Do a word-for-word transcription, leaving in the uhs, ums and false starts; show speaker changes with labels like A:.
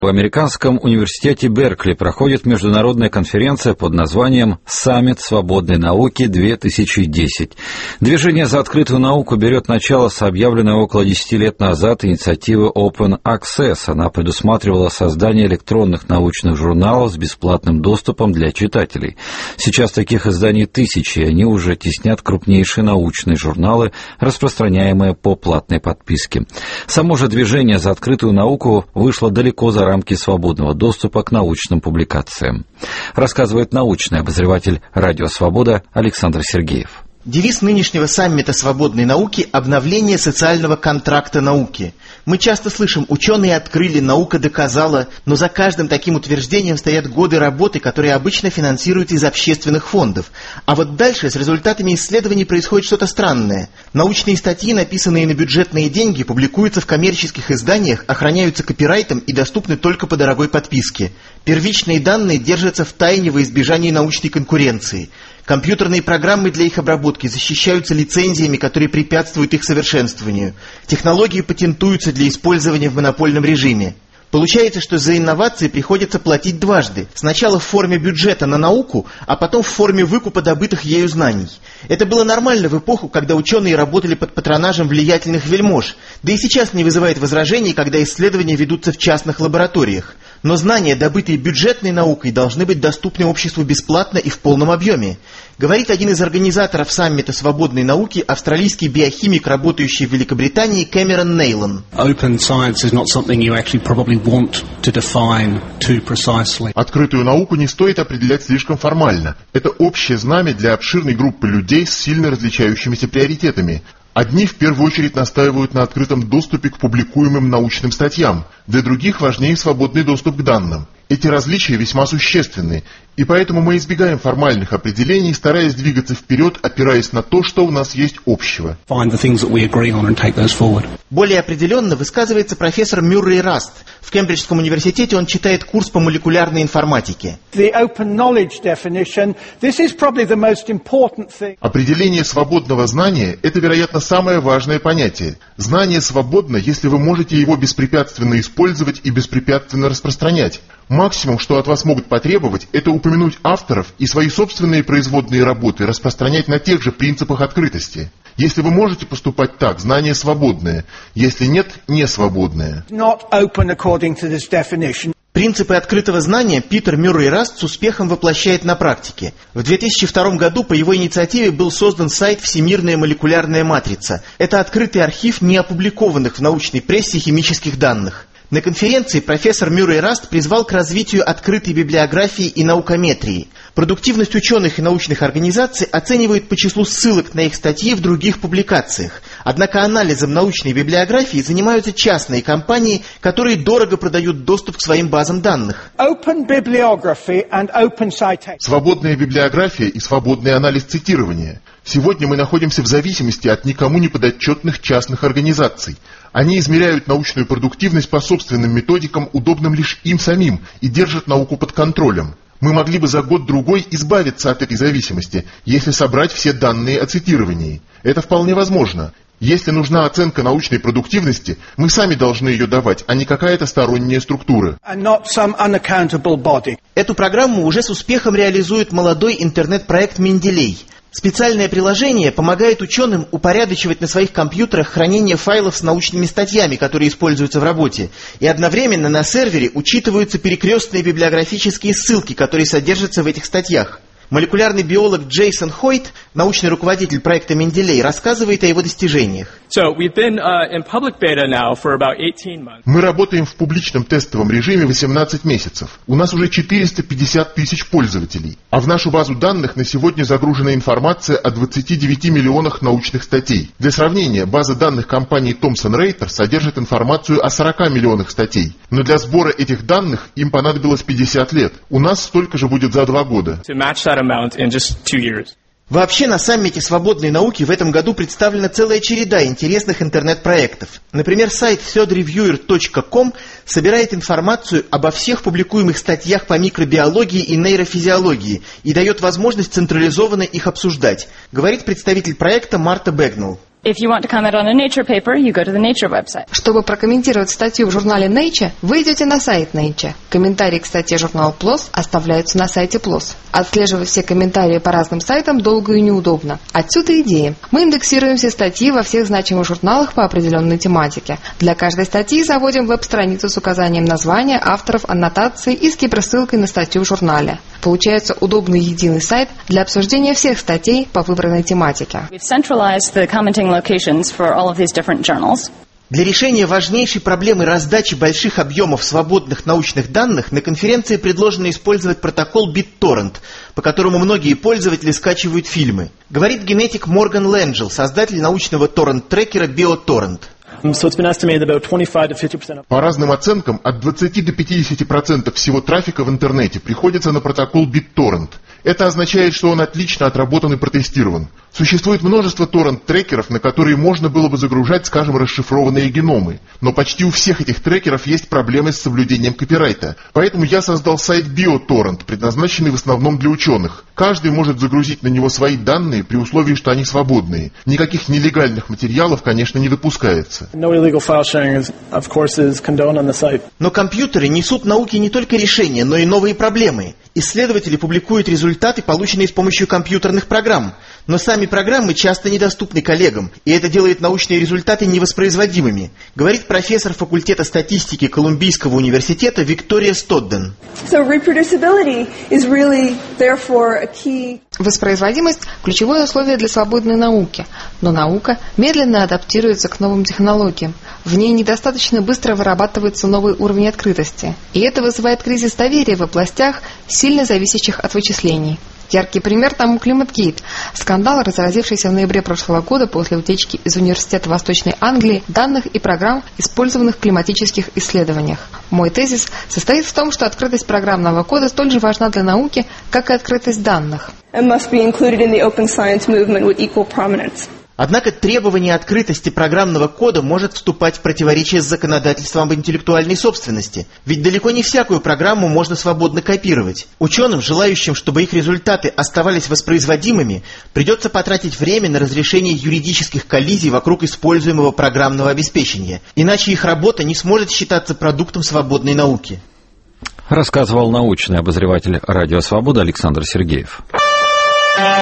A: В американском университете Беркли проходит международная конференция под названием «Саммит свободной науки-две тысячи десять». Движение за открытую науку берет начало с объявленной около десяти лет назад инициативы Open Access. Она предусматривала создание электронных научных журналов с бесплатным доступом для читателей. Сейчас таких изданий тысячи, и они уже теснят крупнейшие научные журналы, распространяемые по платной подписке. Само же движение за открытую науку вышло далеко за рамки свободного доступа к научным публикациям. Рассказывает научный обозреватель «Радио Свобода» Александр Сергеев.
B: Девиз нынешнего саммита свободной науки – обновление социального контракта науки. Мы часто слышим: ученые открыли, наука доказала, но за каждым таким утверждением стоят годы работы, которые обычно финансируются из общественных фондов. А вот дальше с результатами исследований происходит что-то странное. Научные статьи, написанные на бюджетные деньги, публикуются в коммерческих изданиях, охраняются копирайтом и доступны только по дорогой подписке. Первичные данные держатся в тайне во избежание научной конкуренции. Компьютерные программы для их обработки защищаются лицензиями, которые препятствуют их совершенствованию. Технологии патентуются для использования в монопольном режиме. Получается, что за инновации приходится платить дважды. Сначала в форме бюджета на науку, а потом в форме выкупа добытых ею знаний. Это было нормально в эпоху, когда ученые работали под патронажем влиятельных вельмож. Да и сейчас не вызывает возражений, когда исследования ведутся в частных лабораториях. Но знания, добытые бюджетной наукой, должны быть доступны обществу бесплатно и в полном объеме. Говорит один из организаторов саммита свободной науки, австралийский биохимик, работающий в Великобритании, Кэмерон Нейлон.
C: Открытую науку не стоит определять слишком формально. Это общее знамя для обширной группы людей с сильно различающимися приоритетами. Одни в первую очередь настаивают на открытом доступе к публикуемым научным статьям, для других важнее свободный доступ к данным. Эти различия весьма существенны, и поэтому мы избегаем формальных определений, стараясь двигаться вперед, опираясь на то, что у нас есть общего.
B: Более определенно высказывается профессор Мюррей Раст. В Кембриджском университете он читает курс по молекулярной информатике.
C: Определение свободного знания – это, вероятно, самое важное понятие. Знание свободно, если вы можете его беспрепятственно использовать и беспрепятственно распространять. Максимум, что от вас могут потребовать, это упомянуть авторов и свои собственные производные работы распространять на тех же принципах открытости. Если вы можете поступать так, знание свободное. Если нет, не свободное.
B: Принципы открытого знания Питер Мюррей Раст с успехом воплощает на практике. В две тысячи втором году по его инициативе был создан сайт «Всемирная молекулярная матрица». Это открытый архив неопубликованных в научной прессе химических данных. На конференции профессор Мюррей Раст призвал к развитию открытой библиографии и наукометрии. Продуктивность ученых и научных организаций оценивают по числу ссылок на их статьи в других публикациях. Однако анализом научной библиографии занимаются частные компании, которые дорого продают доступ к своим базам данных.
C: Свободная библиография и свободный анализ цитирования. Сегодня мы находимся в зависимости от никому не подотчетных частных организаций. Они измеряют научную продуктивность по собственным методикам, удобным лишь им самим, и держат науку под контролем. Мы могли бы за год-другой избавиться от этой зависимости, если собрать все данные о цитировании. Это вполне возможно. Если нужна оценка научной продуктивности, мы сами должны ее давать, а не какая-то сторонняя структура.
B: Эту программу уже с успехом реализует молодой интернет-проект «Менделей». Специальное приложение помогает ученым упорядочивать на своих компьютерах хранение файлов с научными статьями, которые используются в работе, и одновременно на сервере учитываются перекрестные библиографические ссылки, которые содержатся в этих статьях. Молекулярный биолог Джейсон Хойт, научный руководитель проекта «Менделей», рассказывает о его достижениях.
D: So we've been, uh, in public beta now for about eighteen months.
C: Мы работаем в публичном тестовом режиме восемнадцать месяцев. У нас уже четыреста пятьдесят тысяч пользователей. А в нашу базу данных на сегодня загружена информация о двадцати девяти миллионах научных статей. Для сравнения, база данных компании Thomson Reuters содержит информацию о сорока миллионах статей. Но для сбора этих данных им понадобилось пятьдесят лет. У нас столько же будет за два года.
D: To match that amount in just two years.
B: Вообще на саммите свободной науки в этом году представлена целая череда интересных интернет-проектов. Например, сайт third reviewer точка com собирает информацию обо всех публикуемых статьях по микробиологии и нейрофизиологии и дает возможность централизованно их обсуждать, говорит представитель проекта Марта Бэгнелл.
E: If you want to comment on a Nature paper, you go to the Nature website.
F: Чтобы прокомментировать статью в журнале Nature, вы идете на сайт Nature. Комментарии к статье журнала пи эл о эс оставляются на сайте пи эл о эс. Отслеживать все комментарии по разным сайтам долго и неудобно. Отсюда идея. Мы индексируем все статьи во всех значимых журналах по определенной тематике. Для каждой статьи заводим веб-страницу с указанием названия, авторов, аннотаций и с гиперссылкой на статью в журнале. Получается удобный единый сайт для обсуждения всех статей по выбранной тематике.
E: We've centralized the commenting locations for all of these different journals.
B: Для решения важнейшей проблемы раздачи больших объемов свободных научных данных на конференции предложено использовать протокол BitTorrent, по которому многие пользователи скачивают фильмы. Говорит генетик Морган Лэнджел, создатель научного торрент-трекера BioTorrent.
C: По разным оценкам, от двадцати до пятидесяти процентов всего трафика в интернете приходится на протокол BitTorrent. Это означает, что он отлично отработан и протестирован. Существует множество торрент-трекеров, на которые можно было бы загружать, скажем, расшифрованные геномы. Но почти у всех этих трекеров есть проблемы с соблюдением копирайта. Поэтому я создал сайт BioTorrent, предназначенный в основном для ученых. Каждый может загрузить на него свои данные при условии, что они свободные. Никаких нелегальных материалов, конечно, не допускается.
B: Но компьютеры несут науке не только решения, но и новые проблемы. Исследователи публикуют результаты, полученные с помощью компьютерных программ. Но сами программы часто недоступны коллегам, и это делает научные результаты невоспроизводимыми, говорит профессор факультета статистики Колумбийского университета Виктория Стодден.
G: So reproducibility is really therefore a key.
F: Воспроизводимость – ключевое условие для свободной науки, но наука медленно адаптируется к новым технологиям. В ней недостаточно быстро вырабатывается новый уровень открытости, и это вызывает кризис доверия в областях, сильно зависящих от вычислений. Яркий пример тому Климатгейт – скандал, разразившийся в ноябре прошлого года после утечки из Университета Восточной Англии данных и программ, использованных в климатических исследованиях. Мой тезис состоит в том, что открытость программного кода столь же важна для науки, как и открытость данных.
B: Однако требование открытости программного кода может вступать в противоречие с законодательством об интеллектуальной собственности, ведь далеко не всякую программу можно свободно копировать. Ученым, желающим, чтобы их результаты оставались воспроизводимыми, придется потратить время на разрешение юридических коллизий вокруг используемого программного обеспечения, иначе их работа не сможет считаться продуктом свободной науки.
A: Рассказывал научный обозреватель «Радио Свобода» Александр Сергеев.